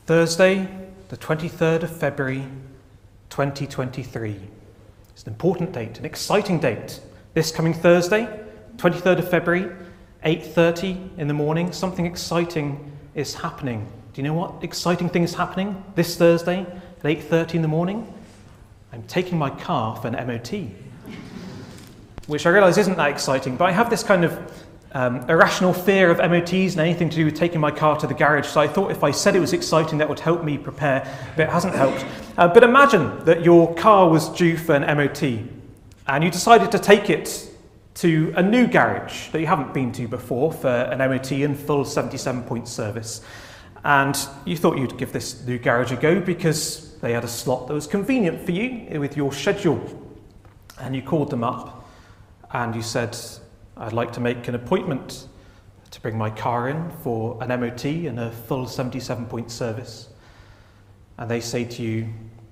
Thursday, the 23rd of February, 2023. It's an important date, an exciting date. This coming Thursday, 23rd of February, 8:30 in the morning, something exciting is happening. Do you know what exciting thing is happening this Thursday at 8:30 in the morning? I'm taking my car for an MOT, which I realise isn't that exciting, but I have this kind of irrational fear of MOTs and anything to do with taking my car to the garage, so I thought if I said it was exciting that would help me prepare, but it hasn't helped. But imagine that your car was due for an MOT and you decided to take it to a new garage that you haven't been to before for an MOT and full 77-point service. And you thought you'd give this new garage a go because they had a slot that was convenient for you with your schedule. And you called them up and you said, I'd like to make an appointment to bring my car in for an MOT and a full 77-point service. And they say to you,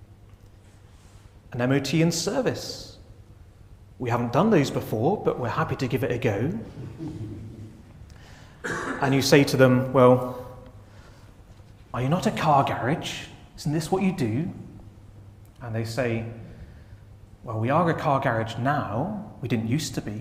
an MOT and service? We haven't done those before, but we're happy to give it a go. And you say to them, well, are you not a car garage? Isn't this what you do? And they say, well, we are a car garage now. We didn't used to be.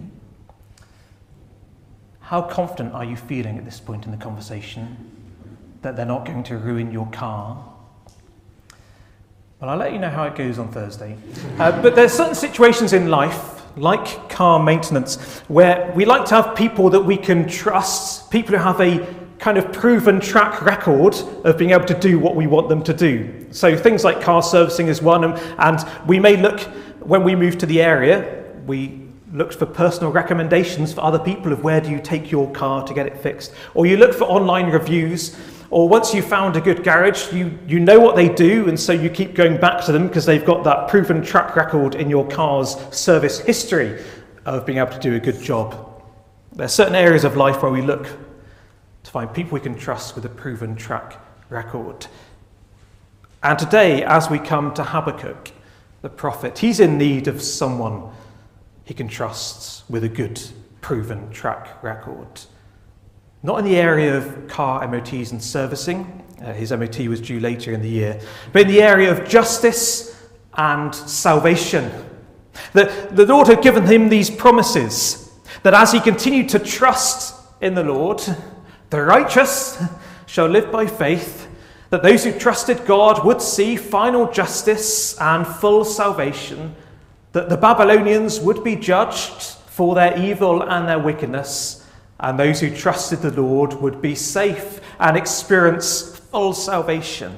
How confident are you feeling at this point in the conversation that they're not going to ruin your car? Well, I'll let you know how it goes on Thursday. But there's certain situations in life, like car maintenance, where we like to have people that we can trust, people who have a kind of proven track record of being able to do what we want them to do. So things like car servicing is one, and we may look, when we move to the area, we looked for personal recommendations for other people of where do you take your car to get it fixed. Or you look for online reviews, or once you've found a good garage, you know what they do, and so you keep going back to them because they've got that proven track record in your car's service history of being able to do a good job. There are certain areas of life where we look to find people we can trust with a proven track record. And today, as we come to Habakkuk, the prophet, he's in need of someone he can trust with a good, proven track record. Not in the area of car MOTs and servicing, his MOT was due later in the year, but in the area of justice and salvation. The Lord had given him these promises, that as he continued to trust in the Lord, the righteous shall live by faith, that those who trusted God would see final justice and full salvation, that the Babylonians would be judged for their evil and their wickedness, and those who trusted the Lord would be safe and experience full salvation.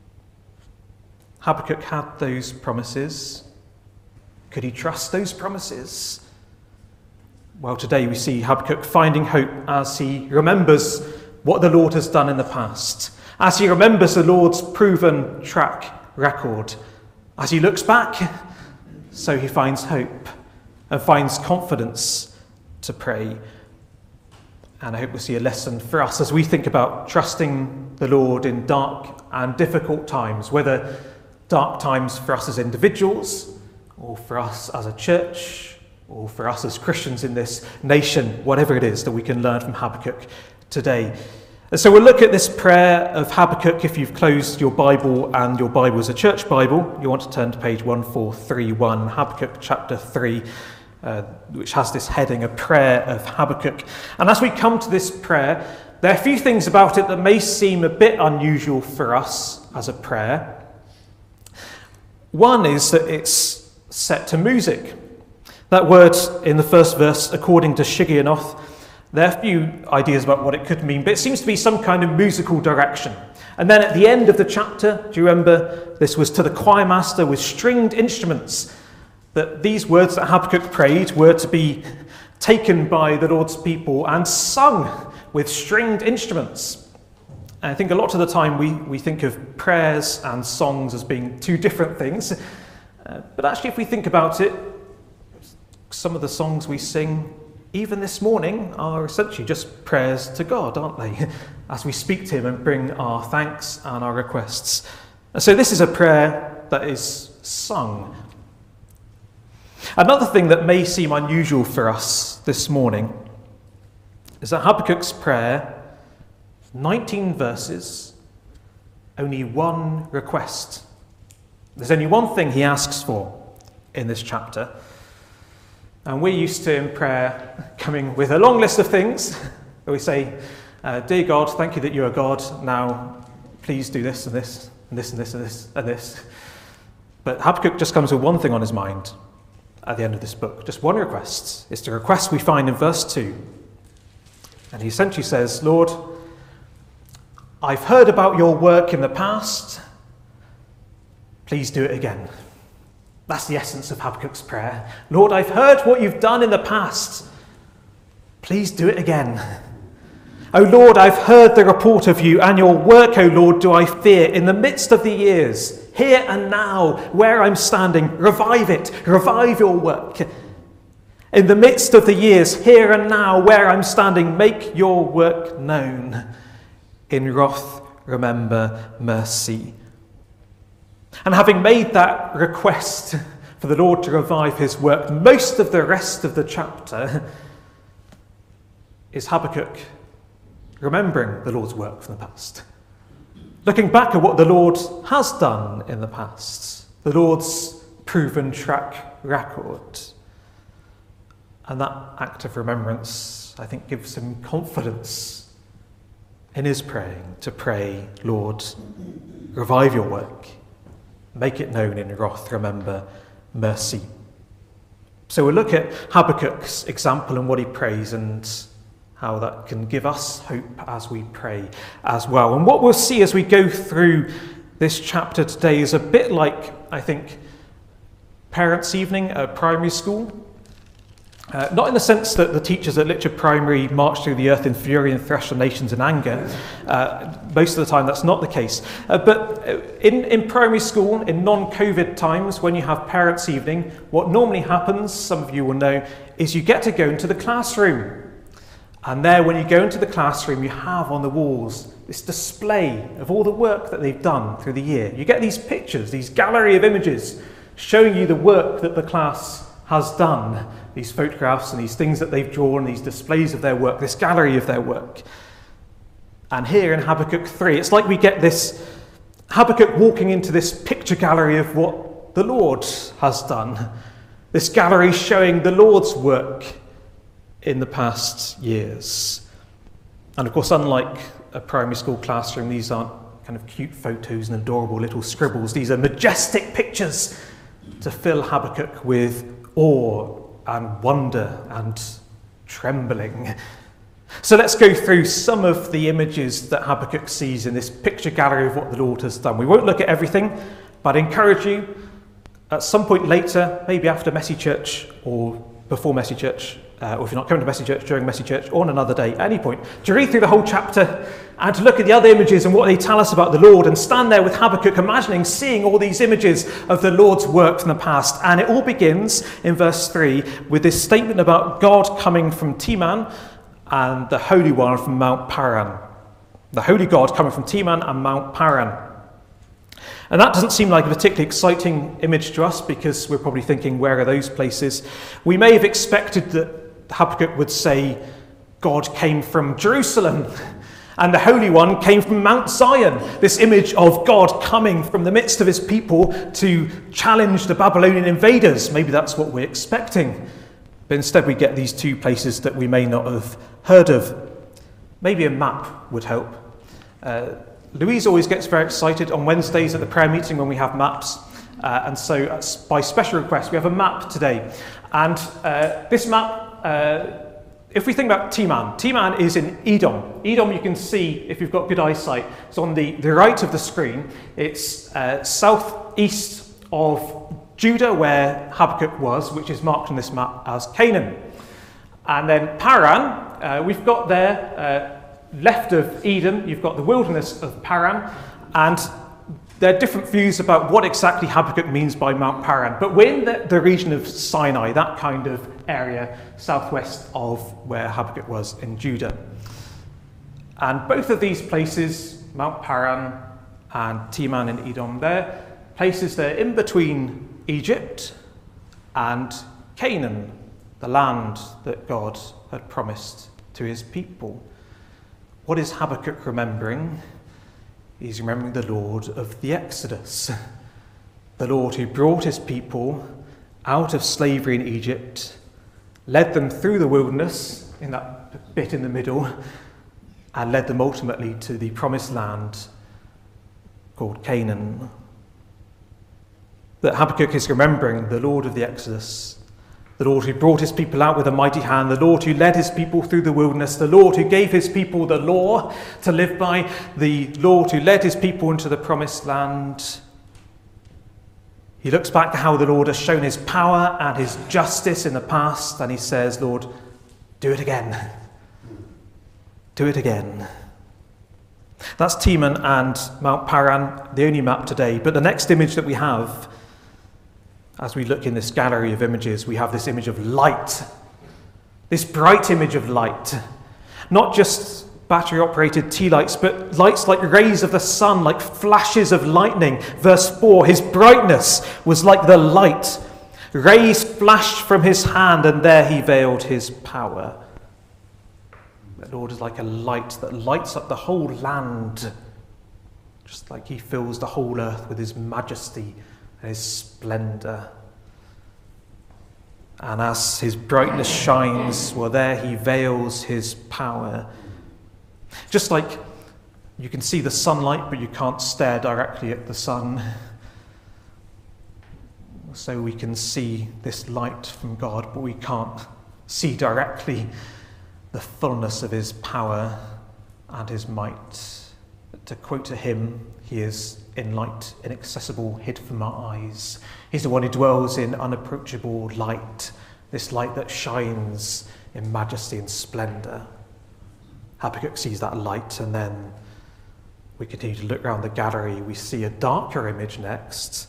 Habakkuk had those promises. Could he trust those promises? Well, today we see Habakkuk finding hope as he remembers what the Lord has done in the past, as he remembers the Lord's proven track record. As he looks back, so he finds hope and finds confidence to pray. And I hope we'll see a lesson for us as we think about trusting the Lord in dark and difficult times, whether dark times for us as individuals, or for us as a church, or for us as Christians in this nation, whatever it is that we can learn from Habakkuk today. And so we'll look at this prayer of Habakkuk. If you've closed your Bible and your Bible is a church Bible, you want to turn to page 1431, Habakkuk chapter 3, which has this heading, a prayer of Habakkuk. And as we come to this prayer, there are a few things about it that may seem a bit unusual for us as a prayer. One is that it's set to music. That word in the first verse, according to Shigionoth, there are a few ideas about what it could mean, but it seems to be some kind of musical direction. And then at the end of the chapter, do you remember, this was to the choir master with stringed instruments, that these words that Habakkuk prayed were to be taken by the Lord's people and sung with stringed instruments. And I think a lot of the time we think of prayers and songs as being two different things. But actually, if we think about it, some of the songs we sing even this morning are essentially just prayers to God, aren't they? As we speak to him and bring our thanks and our requests. And so this is a prayer that is sung. Another thing that may seem unusual for us this morning is that Habakkuk's prayer, 19 verses, only one request. There's only one thing he asks for in this chapter. And we're used to, in prayer, coming with a long list of things. We say, dear God, thank you that you are God. Now, please do this and this and this and this and this and this. But Habakkuk just comes with one thing on his mind at the end of this book. Just one request. It's the request we find in verse 2. And he essentially says, Lord, I've heard about your work in the past. Please do it again. That's the essence of Habakkuk's prayer. Lord, I've heard what you've done in the past. Please do it again. O Lord, I've heard the report of you, and your work, O Lord, do I fear. In the midst of the years, here and now, where I'm standing, revive it. Revive your work. In the midst of the years, here and now, where I'm standing, make your work known. In wrath, remember mercy. And having made that request for the Lord to revive his work, most of the rest of the chapter is Habakkuk remembering the Lord's work from the past. Looking back at what the Lord has done in the past, the Lord's proven track record. And that act of remembrance, I think, gives him confidence in his praying to pray, Lord, revive your work. Make it known in wrath, remember mercy. So we'll look at Habakkuk's example and what he prays and how that can give us hope as we pray as well. And what we'll see as we go through this chapter today is a bit like, I think, parents' evening at primary school. Not in the sense that the teachers at Litchard Primary march through the earth in fury and thresh the nations in anger. Most of the time that's not the case. But in primary school, in non-COVID times, when you have parents' evening, what normally happens, some of you will know, is you get to go into the classroom. And there, when you go into the classroom, you have on the walls this display of all the work that they've done through the year. You get these pictures, these gallery of images, showing you the work that the class has done, these photographs and these things that they've drawn, these displays of their work, this gallery of their work. And here in Habakkuk 3, it's like we get this Habakkuk walking into this picture gallery of what the Lord has done. This gallery showing the Lord's work in the past years. And of course, unlike a primary school classroom, these aren't kind of cute photos and adorable little scribbles. These are majestic pictures to fill Habakkuk with awe and wonder and trembling. So let's go through some of the images that Habakkuk sees in this picture gallery of what the Lord has done. We won't look at everything, but I encourage you at some point later, maybe after Messy Church or before Messy Church, or if you're not coming to Messy Church, during Messy Church, or on another day, at any point, to read through the whole chapter and to look at the other images and what they tell us about the Lord, and stand there with Habakkuk imagining, seeing all these images of the Lord's work from the past. And it all begins in verse 3 with this statement about God coming from Teman and the Holy One from Mount Paran. The Holy God coming from Teman and Mount Paran. And that doesn't seem like a particularly exciting image to us, because we're probably thinking, where are those places? We may have expected that Habakkuk would say God came from Jerusalem and the Holy One came from Mount Zion. This image of God coming from the midst of his people to challenge the Babylonian invaders. Maybe that's what we're expecting. But instead we get these two places that we may not have heard of. Maybe a map would help. Louise always gets very excited on Wednesdays at the prayer meeting when we have maps. And so by special request, we have a map today. And this map, if we think about Teman, Teman is in Edom. Edom you can see if you've got good eyesight. It's on the right of the screen. It's southeast of Judah, where Habakkuk was, which is marked on this map as Canaan. And then Paran, we've got there, left of Edom, you've got the wilderness of Paran, and there are different views about what exactly Habakkuk means by Mount Paran, but we're in the region of Sinai, that kind of area, southwest of where Habakkuk was in Judah. And both of these places, Mount Paran and Teman in Edom, they're places that are in between Egypt and Canaan, the land that God had promised to his people. What is Habakkuk remembering? He's remembering the Lord of the Exodus, the Lord who brought his people out of slavery in Egypt, led them through the wilderness, in that bit in the middle, and led them ultimately to the promised land called Canaan. That Habakkuk is remembering the Lord of the Exodus, the Lord who brought his people out with a mighty hand, the Lord who led his people through the wilderness, the Lord who gave his people the law to live by, the Lord who led his people into the promised land. He looks back to how the Lord has shown his power and his justice in the past, and he says, Lord, do it again. Do it again. That's Teman and Mount Paran, the only map today. But the next image that we have, as we look in this gallery of images, we have this image of light. This bright image of light. Not just battery-operated tea lights, but lights like rays of the sun, like flashes of lightning. Verse 4, his brightness was like the light. Rays flashed from his hand, and there he veiled his power. The Lord is like a light that lights up the whole land, just like he fills the whole earth with his majesty and his splendour. And as his brightness shines, well, there he veils his power. Just like you can see the sunlight, but you can't stare directly at the sun. So we can see this light from God, but we can't see directly the fullness of his power and his might. To quote to him, he is in light, inaccessible, hid from our eyes. He's the one who dwells in unapproachable light, this light that shines in majesty and splendour. Habakkuk sees that light, and then we continue to look around the gallery. We see a darker image next,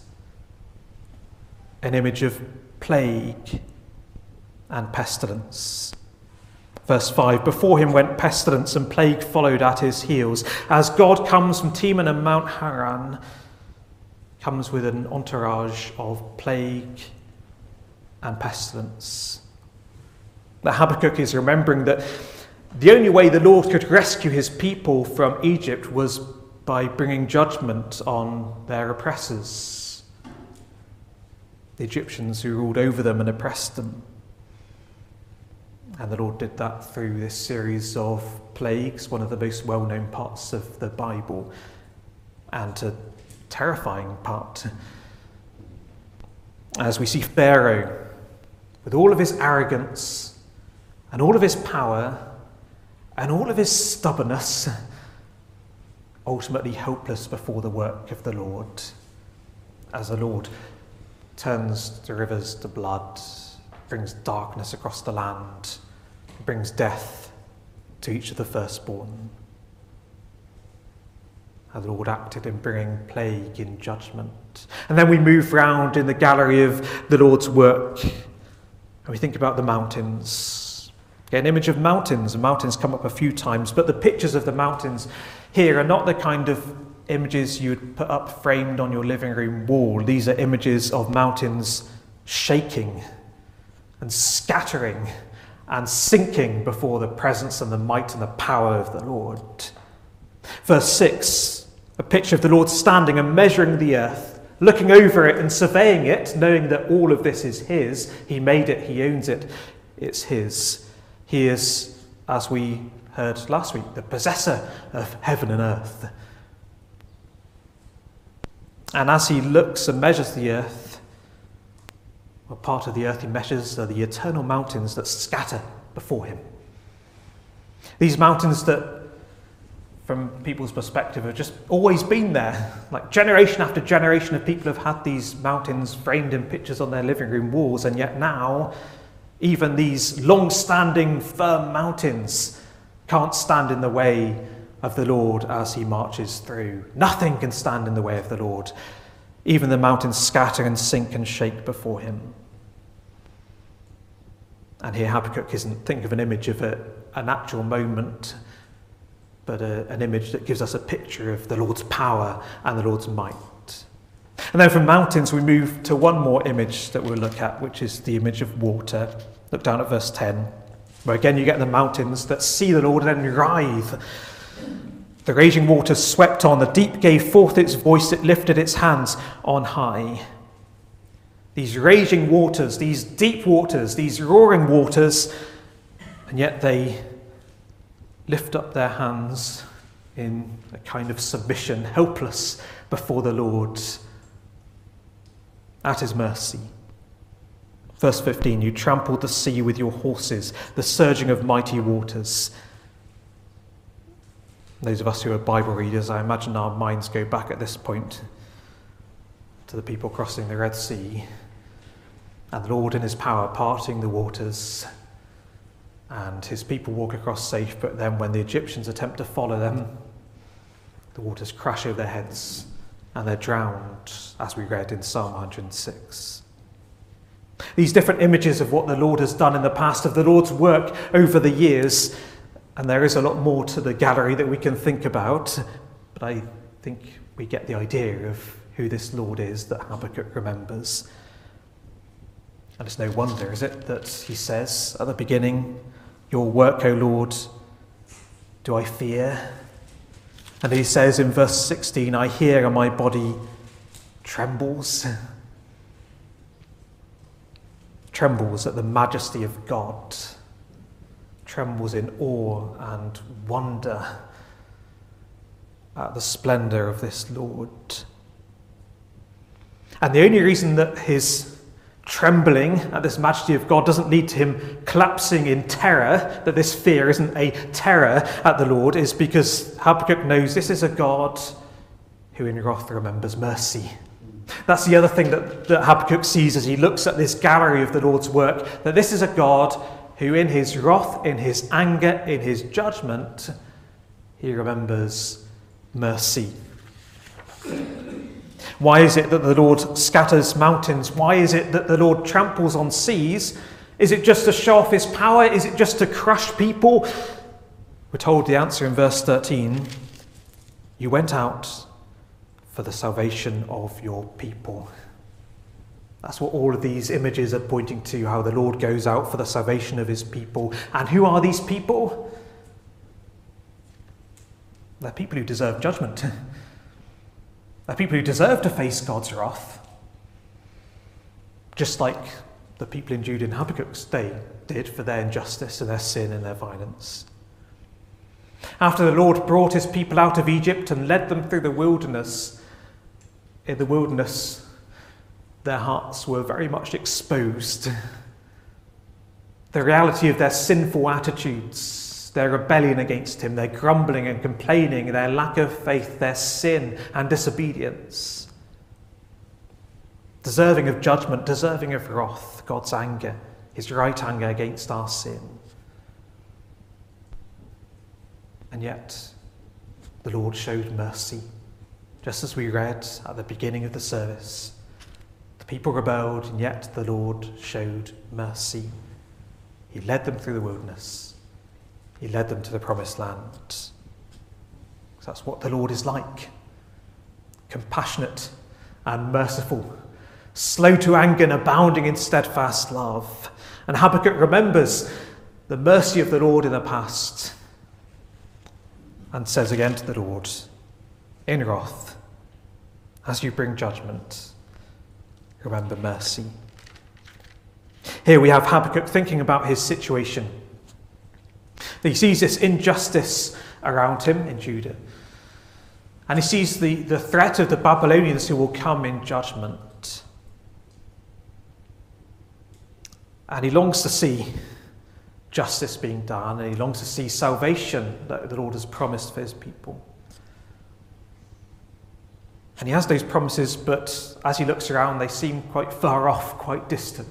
an image of plague and pestilence. Verse 5, before him went pestilence, and plague followed at his heels. As God comes from Teman and Mount Haran, comes with an entourage of plague and pestilence. That Habakkuk is remembering that the only way the Lord could rescue his people from Egypt was by bringing judgment on their oppressors, the Egyptians who ruled over them and oppressed them. And the Lord did that through this series of plagues, one of the most well-known parts of the Bible, and a terrifying part. As we see Pharaoh, with all of his arrogance and all of his power and all of his stubbornness, ultimately helpless before the work of the Lord, as the Lord turns the rivers to blood, brings darkness across the land, brings death to each of the firstborn. And the Lord acted in bringing plague in judgment. And then we move round in the gallery of the Lord's work, and we think about the mountains. Get an image of mountains, and mountains come up a few times, but the pictures of the mountains here are not the kind of images you would put up framed on your living room wall. These are images of mountains shaking and scattering and sinking before the presence and the might and the power of the Lord. Verse 6, a picture of the Lord standing and measuring the earth, looking over it and surveying it, knowing that all of this is his. He made it, he owns it, it's his. He is, as we heard last week, the possessor of heaven and earth. And as he looks and measures the earth, well, part of the earth he measures are the eternal mountains that scatter before him. These mountains that, from people's perspective, have just always been there. Like generation after generation of people have had these mountains framed in pictures on their living room walls, and yet now, even these long-standing, firm mountains can't stand in the way of the Lord as he marches through. Nothing can stand in the way of the Lord. Even the mountains scatter and sink and shake before him. And here Habakkuk isn't thinking of an image of an actual moment, but an image that gives us a picture of the Lord's power and the Lord's might. And then from mountains we move to one more image that we'll look at, which is the image of water. Look down at verse 10, where again you get the mountains that see the Lord and then writhe. The raging waters swept on, the deep gave forth its voice, it lifted its hands on high. These raging waters, these deep waters, these roaring waters, and yet they lift up their hands in a kind of submission, helpless before the Lord at his mercy. Verse 15, you trampled the sea with your horses, the surging of mighty waters. Those of us who are Bible readers, I imagine our minds go back at this point to the people crossing the Red Sea, and the Lord in his power parting the waters, and his people walk across safe, but then when the Egyptians attempt to follow them, the waters crash over their heads and they're drowned, as we read in Psalm 106. These different images of what the Lord has done in the past, of the Lord's work over the years, and there is a lot more to the gallery that we can think about, but I think we get the idea of who this Lord is that Habakkuk remembers. And it's no wonder, is it, that he says at the beginning, your work, O Lord, do I fear? And he says in verse 16, I hear and my body trembles. Trembles at the majesty of God. Trembles in awe and wonder at the splendour of this Lord. And the only reason that his trembling at this majesty of God doesn't lead to him collapsing in terror, that this fear isn't a terror at the Lord, is because Habakkuk knows this is a God who in wrath remembers mercy. That's the other thing that Habakkuk sees as he looks at this gallery of the Lord's work, that this is a God who in his wrath, in his anger, in his judgment, he remembers mercy. Why is it that the Lord scatters mountains? Why is it that the Lord tramples on seas? Is it just to show off his power? Is it just to crush people? We're told the answer in verse 13. You went out for the salvation of your people. That's what all of these images are pointing to, how the Lord goes out for the salvation of his people. And who are these people? They're people who deserve judgment. They're people who deserve to face God's wrath, just like the people in Judah and Habakkuk's day did for their injustice and their sin and their violence. After the Lord brought his people out of Egypt and led them through the wilderness, in the wilderness, their hearts were very much exposed. The reality of their sinful attitudes, their rebellion against him, their grumbling and complaining, their lack of faith, their sin and disobedience. Deserving of judgment, deserving of wrath, God's anger, his right anger against our sin. And yet, the Lord showed mercy, just as we read at the beginning of the service. The people rebelled, and yet the Lord showed mercy. He led them through the wilderness. He led them to the promised land. That's what the Lord is like. Compassionate and merciful, slow to anger and abounding in steadfast love. And Habakkuk remembers the mercy of the Lord in the past and says again to the Lord, in wrath, as you bring judgment, remember mercy. Here we have Habakkuk thinking about his situation. He sees this injustice around him in Judah. And he sees the threat of the Babylonians who will come in judgment. And he longs to see justice being done, and he longs to see salvation that the Lord has promised for his people. And he has those promises, but as he looks around, they seem quite far off, quite distant.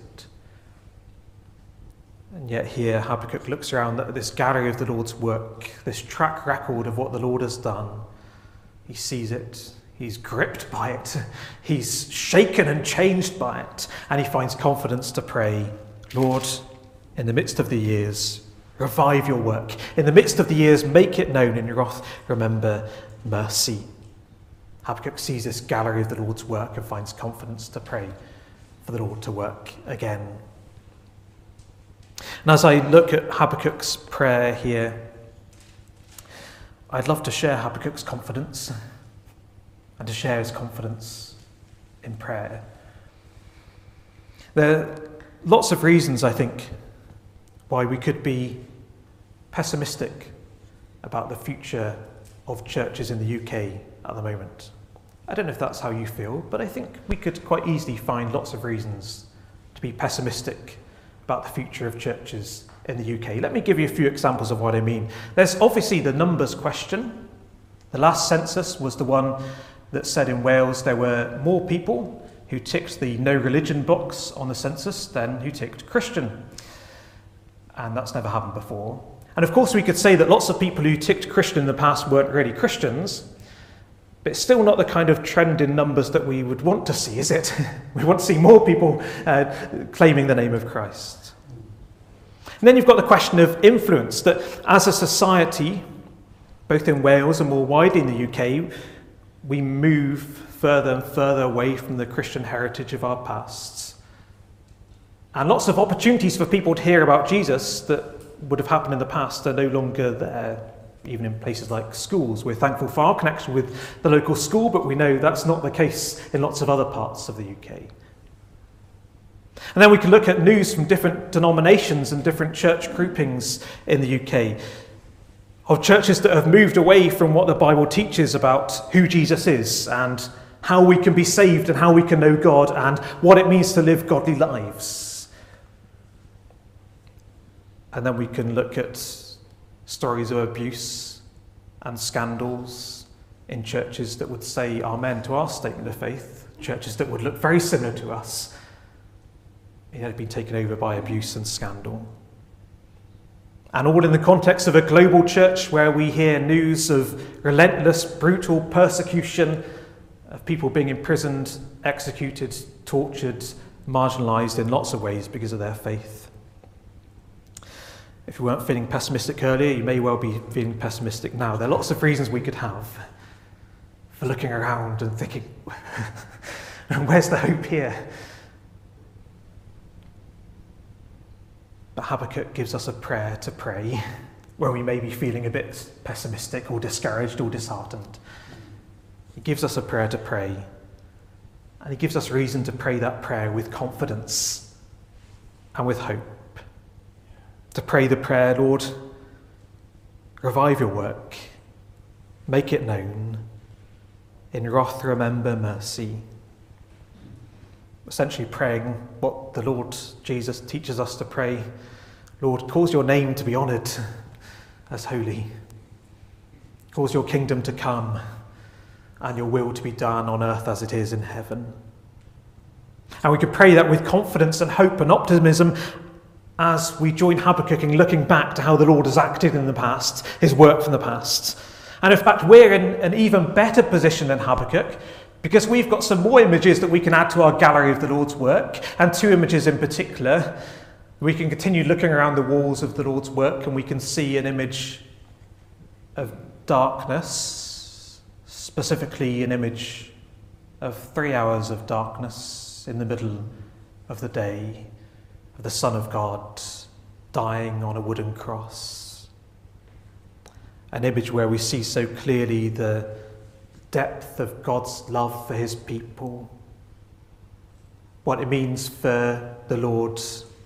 And yet here Habakkuk looks around at this gallery of the Lord's work, this track record of what the Lord has done. He sees it, he's gripped by it, he's shaken and changed by it, and he finds confidence to pray, Lord, in the midst of the years, revive your work. In the midst of the years, make it known. In your wrath, remember mercy. Habakkuk sees this gallery of the Lord's work and finds confidence to pray for the Lord to work again. And as I look at Habakkuk's prayer here, I'd love to share Habakkuk's confidence and to share his confidence in prayer. There are lots of reasons, I think, why we could be pessimistic about the future of churches in the UK at the moment. I don't know if that's how you feel, but I think we could quite easily find lots of reasons to be pessimistic about the future of churches in the UK. Let me give you a few examples of what I mean. There's obviously the numbers question. The last census was the one that said in Wales there were more people who ticked the no religion box on the census than who ticked Christian. And that's never happened before. And of course we could say that lots of people who ticked Christian in the past weren't really Christians, but it's still not the kind of trend in numbers that we would want to see, is it? We want to see more people claiming the name of Christ. And then you've got the question of influence, that as a society, both in Wales and more widely in the UK, we move further and further away from the Christian heritage of our pasts. And lots of opportunities for people to hear about Jesus that would have happened in the past are no longer there, even in places like schools. We're thankful for our connection with the local school, but we know that's not the case in lots of other parts of the UK. And then we can look at news from different denominations and different church groupings in the UK, of churches that have moved away from what the Bible teaches about who Jesus is and how we can be saved and how we can know God and what it means to live godly lives. And then we can look at stories of abuse and scandals in churches that would say amen to our statement of faith, churches that would look very similar to us, it had been taken over by abuse and scandal. And all in the context of a global church where we hear news of relentless, brutal persecution of people being imprisoned, executed, tortured, marginalised in lots of ways because of their faith. If you weren't feeling pessimistic earlier, you may well be feeling pessimistic now. There are lots of reasons we could have for looking around and thinking, where's the hope here? But Habakkuk gives us a prayer to pray where we may be feeling a bit pessimistic or discouraged or disheartened. He gives us a prayer to pray, and he gives us reason to pray that prayer with confidence and with hope. To pray the prayer, Lord, revive your work, make it known, in wrath remember mercy. Essentially praying what the Lord Jesus teaches us to pray. Lord, cause your name to be honoured as holy. Cause your kingdom to come and your will to be done on earth as it is in heaven. And we could pray that with confidence and hope and optimism as we join Habakkuk in looking back to how the Lord has acted in the past, his work from the past. And in fact, we're in an even better position than Habakkuk, because we've got some more images that we can add to our gallery of the Lord's work, and two images in particular. We can continue looking around the walls of the Lord's work and we can see an image of darkness, specifically an image of 3 hours of darkness in the middle of the day, of the Son of God dying on a wooden cross. An image where we see so clearly the depth of God's love for his people, what it means for the Lord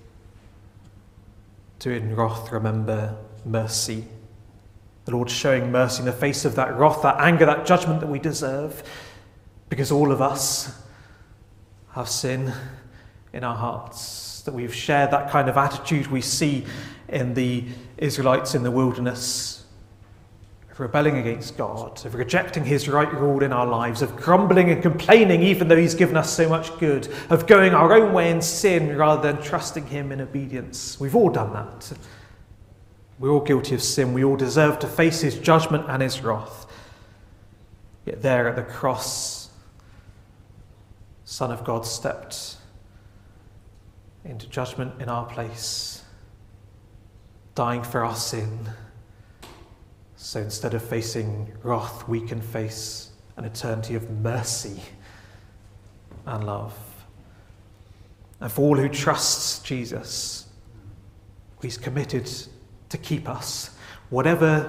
to in wrath remember mercy. The Lord showing mercy in the face of that wrath, that anger, that judgment that we deserve, because all of us have sin in our hearts, that we've shared that kind of attitude we see in the Israelites in the wilderness, of rebelling against God, of rejecting his right rule in our lives, of grumbling and complaining even though he's given us so much good, of going our own way in sin rather than trusting him in obedience. We've all done that. We're all guilty of sin. We all deserve to face his judgment and his wrath. Yet there at the cross, Son of God stepped into judgment in our place, dying for our sin. So instead of facing wrath, we can face an eternity of mercy and love. And for all who trust Jesus, he's committed to keep us, whatever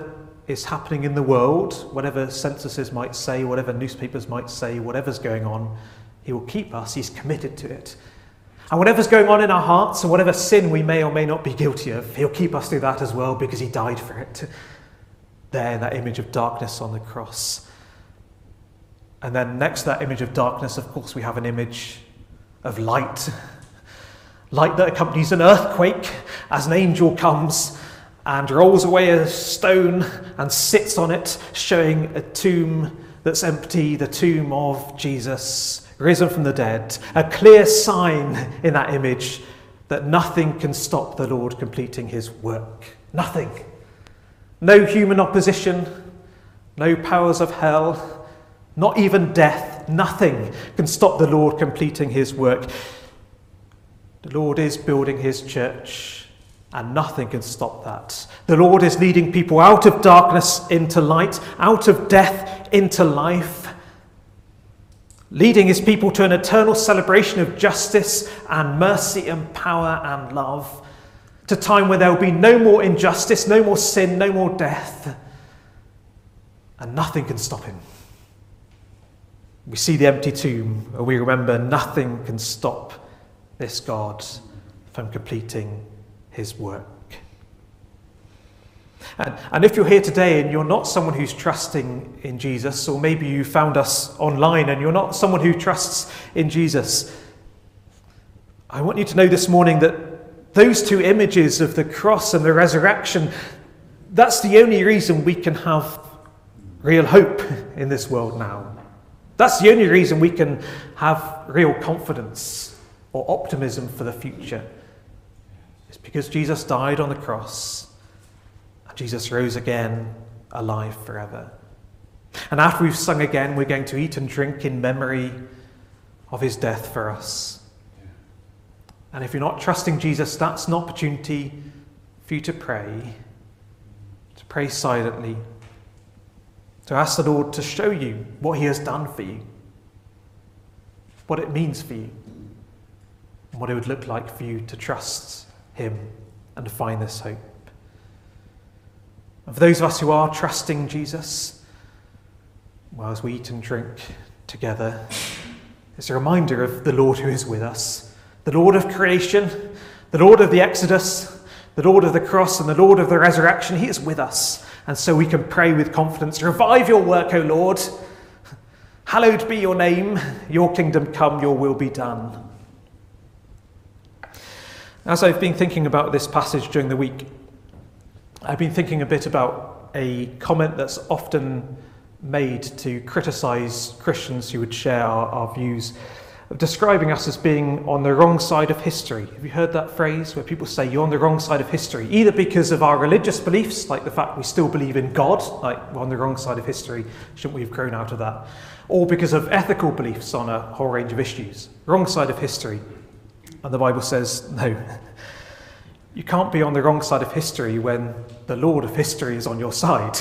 is happening in the world, whatever censuses might say, whatever newspapers might say, whatever's going on, he will keep us. He's committed to it. And whatever's going on in our hearts and whatever sin we may or may not be guilty of, he'll keep us through that as well because he died for it. There in that image of darkness on the cross. And then next to that image of darkness, of course, we have an image of light. Light that accompanies an earthquake as an angel comes and rolls away a stone and sits on it, showing a tomb that's empty, the tomb of Jesus, risen from the dead. A clear sign in that image that nothing can stop the Lord completing his work. Nothing. No human opposition, no powers of hell, not even death. Nothing can stop the Lord completing his work. The Lord is building his church, and nothing can stop that. The Lord is leading people out of darkness into light, out of death into life, leading his people to an eternal celebration of justice and mercy and power and love, to a time where there will be no more injustice, no more sin, no more death, and nothing can stop him. We see the empty tomb, and we remember nothing can stop this God from completing his work. And if you're here today and you're not someone who's trusting in Jesus, or maybe you found us online and you're not someone who trusts in Jesus, I want you to know this morning that those two images of the cross and the resurrection, that's the only reason we can have real hope in this world now. That's the only reason we can have real confidence or optimism for the future. It's because Jesus died on the cross and Jesus rose again, alive forever. And after we've sung again, we're going to eat and drink in memory of his death for us. And if you're not trusting Jesus, that's an opportunity for you to pray silently, to ask the Lord to show you what he has done for you, what it means for you, and what it would look like for you to trust him and to find this hope. And for those of us who are trusting Jesus, well, as we eat and drink together, it's a reminder of the Lord who is with us, the Lord of creation, the Lord of the Exodus, the Lord of the cross, and the Lord of the resurrection. He is with us. And so we can pray with confidence, revive your work, O Lord. Hallowed be your name. Your kingdom come, your will be done. As I've been thinking about this passage during the week, I've been thinking a bit about a comment that's often made to criticise Christians who would share our views, of describing us as being on the wrong side of history. Have you heard that phrase where people say you're on the wrong side of history, either because of our religious beliefs, like the fact we still believe in God, like we're on the wrong side of history, shouldn't we have grown out of that, or because of ethical beliefs on a whole range of issues, wrong side of history. And the Bible says, no, you can't be on the wrong side of history when the Lord of history is on your side.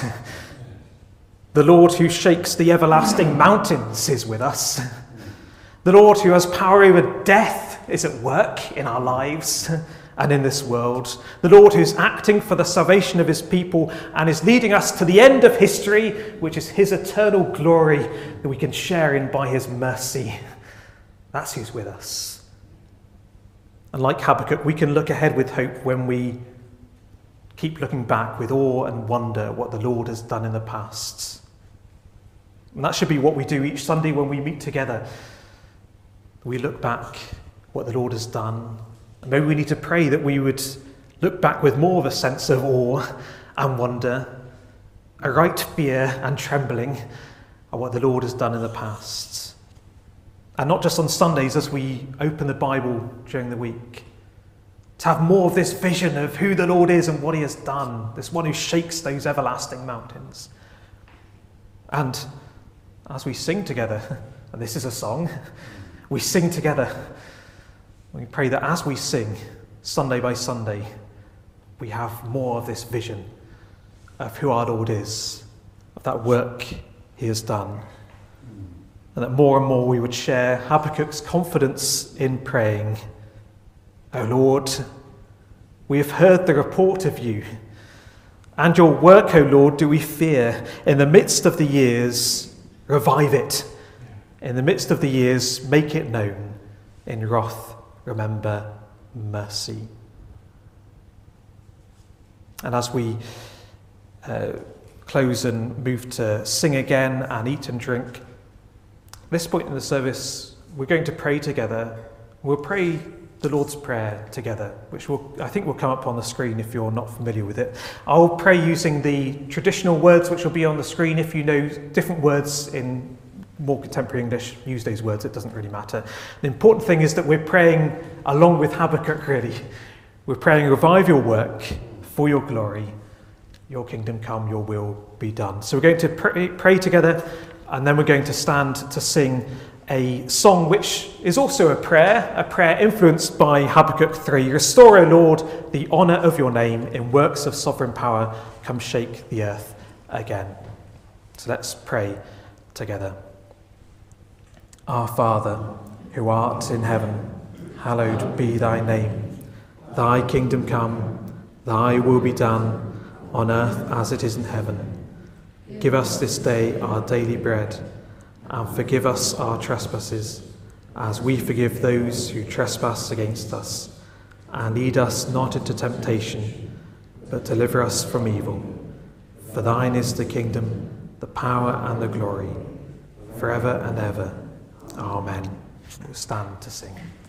The Lord who shakes the everlasting mountains is with us. The Lord who has power over death is at work in our lives and in this world. The Lord who's acting for the salvation of his people and is leading us to the end of history, which is his eternal glory that we can share in by his mercy. That's who's with us. And like Habakkuk, we can look ahead with hope when we keep looking back with awe and wonder at what the Lord has done in the past. And that should be what we do each Sunday when we meet together. We look back what the Lord has done. And maybe we need to pray that we would look back with more of a sense of awe and wonder, a right fear and trembling at what the Lord has done in the past. And not just on Sundays as we open the Bible during the week, to have more of this vision of who the Lord is and what he has done, this one who shakes those everlasting mountains. And as we sing together, and this is a song, we sing together. We pray that as we sing, Sunday by Sunday, we have more of this vision of who our Lord is, of that work he has done. And that more and more we would share Habakkuk's confidence in praying, O Lord, we have heard the report of you, And your work, O Lord, do we fear. In the midst of the years, revive it. In the midst of the years, make it known. In wrath, remember mercy. And as we close and move to sing again and eat and drink, at this point in the service, we're going to pray together. We'll pray the Lord's Prayer together, which I think will come up on the screen if you're not familiar with it. I'll pray using the traditional words which will be on the screen. If you know different words in more contemporary English, use those words, it doesn't really matter. The important thing is that we're praying along with Habakkuk, really. We're praying, revive your work for your glory, your kingdom come, your will be done. So we're going to pray together, and then we're going to stand to sing a song which is also a prayer influenced by Habakkuk 3. Restore, O Lord, the honour of your name. In works of sovereign power, come shake the earth again. So let's pray together. Our Father, who art in heaven, hallowed be thy name. Thy kingdom come, thy will be done, on earth as it is in heaven. Give us this day our daily bread, and forgive us our trespasses, as we forgive those who trespass against us. And lead us not into temptation, but deliver us from evil. For thine is the kingdom, the power and the glory, forever and ever. Amen. We'll stand to sing.